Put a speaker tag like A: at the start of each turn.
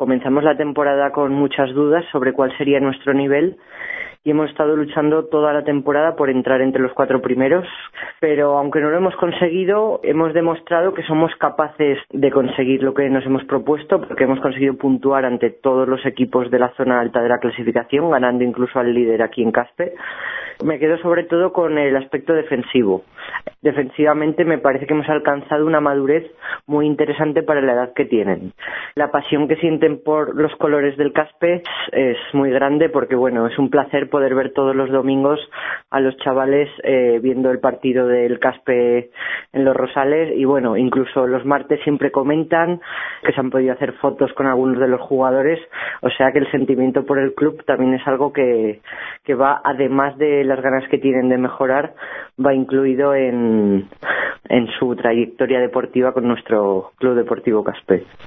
A: comenzamos la temporada con muchas dudas sobre cuál sería nuestro nivel y hemos estado luchando toda la temporada por entrar entre los 4 primeros, pero aunque no lo hemos conseguido, hemos demostrado que somos capaces de conseguir lo que nos hemos propuesto, porque hemos conseguido puntuar ante todos los equipos de la zona alta de la clasificación, ganando incluso al líder aquí en Caspe. Me quedo sobre todo con el aspecto defensivo. Defensivamente me parece que hemos alcanzado una madurez muy interesante para la edad que tienen. La pasión que sienten por los colores del Caspe es muy grande porque, bueno, es un placer poder ver todos los domingos a los chavales viendo el partido del Caspe en Los Rosales y, bueno, incluso los martes siempre comentan que se han podido hacer fotos con algunos de los jugadores, o sea que el sentimiento por el club también es algo que va, además de las ganas que tienen de mejorar, va incluido en su trayectoria deportiva con nuestro Club Deportivo Caspe.